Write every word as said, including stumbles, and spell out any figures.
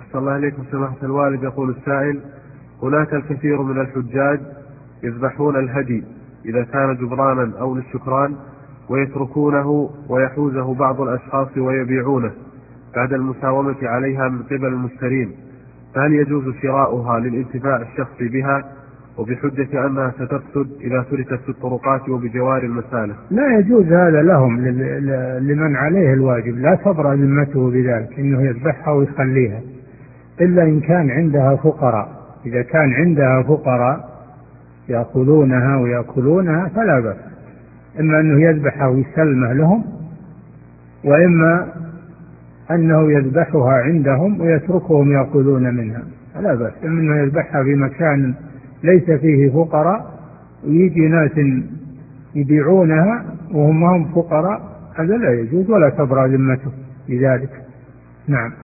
أحسن الله إليكم سماحة الوالد. يقول السائل: هناك الكثير من الحجاج يذبحون الهدي إذا كان جبرانا أو للشكران، ويتركونه ويحوزه بعض الأشخاص ويبيعونه بعد المساومة عليها من قبل المشترين، فهل يجوز شراؤها للانتفاع الشخصي بها وبحجة أنها ستفسد إذا تركت في الطرقات وبجوار المسالك؟ لا يجوز هذا لهم، لمن عليه الواجب لا تبرأ ذمته بذلك إنه يذبحها ويخليها، إلا إن كان عندها فقراء. إذا كان عندها فقراء يأخذونها ويأكلونها فلا بأس، إما أنه يذبحها ويسلمه لهم، وإما أنه يذبحها عندهم ويتركهم يأكلون منها فلا بأس. إما أنه يذبحها في مكان ليس فيه فقراء ويجي ناس يبيعونها وهم هم فقراء، هذا لا يجوز ولا تبرأ ذمته لذلك. نعم.